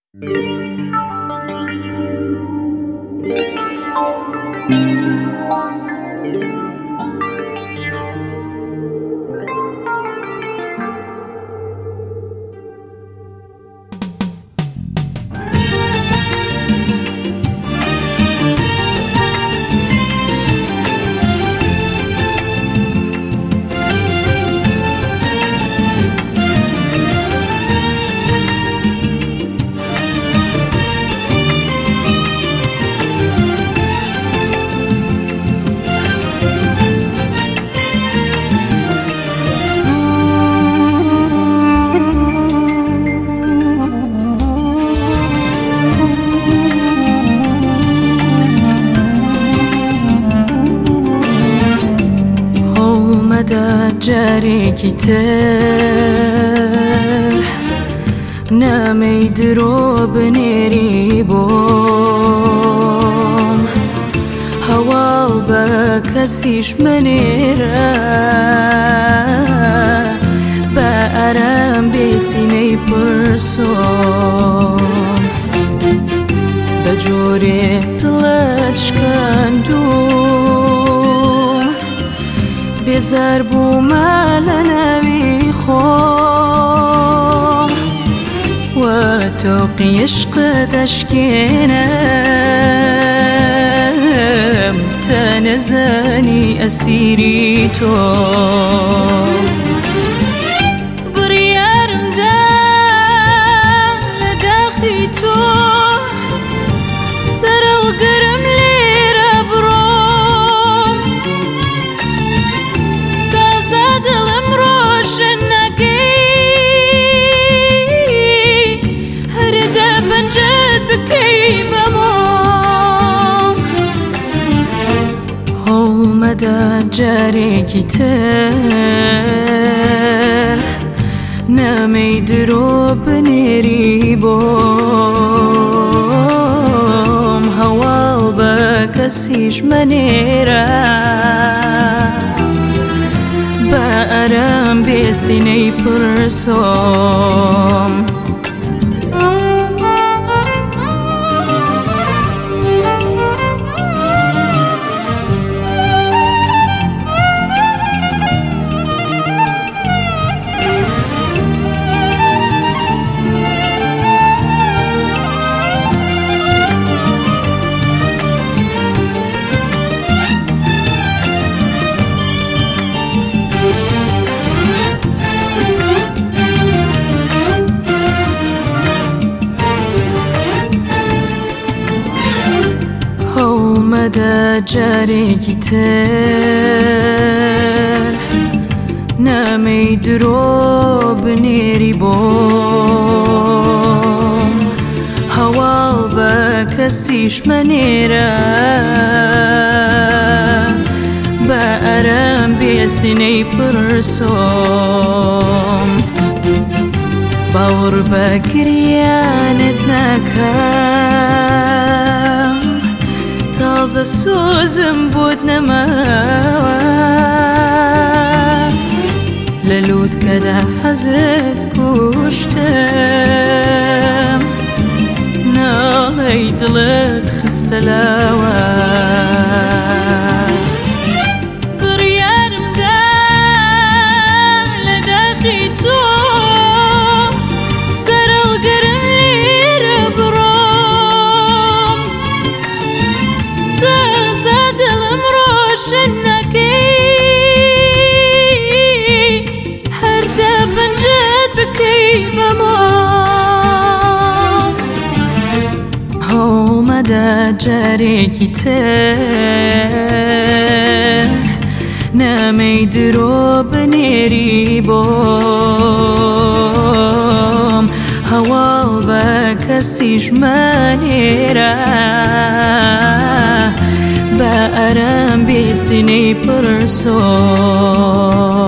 جارێکی تر نامەی درۆ بنێری بۆم هەواڵ بە کەسیش منێرە بە ئارام بێسینەی پرسۆم بە جۆرێ دڵت شکاندوم بێزار بوومە لە ناوی خۆم و تۆقی عشقت ئەشکێنم تا نەزانی ئەسیری تۆ بڕیارمدا لە داخی تۆ سەرەڵگرم لێرە بڕۆم تازە دڵم ڕۆشن نەکەی هەردا پەنجەت بکەی بەمۆم هەوڵمەدا جارێکی تر نامەی درۆ بنێری بۆم هەواڵ بە کەسیش منێرە بە ئارام بێسینەی پرسۆم هەوڵمەدا جارێکی تر نامەی درۆ بنێری بۆم هەواڵ بە کەسیش منێرە بە ئارام بێسینەی پرسۆم باوەڕ بە گریانت ناکەم تازە سۆزم بۆت نەماوە لە لووتکەدا حەزت کوشتم ناڵەی دڵت خستە لاوە بڕیارمدا لە داخی تۆ سەرەڵگرم لێرە بڕۆم تازە دڵم ڕۆشن نەکەی هەردا پەنجەت بکەی بەمۆم هەوڵمەدا جارێکی تر نامەی درۆ بنێری بۆم هەواڵ بە کەسیش منێرە بە ئارام بێسینەی پرسۆم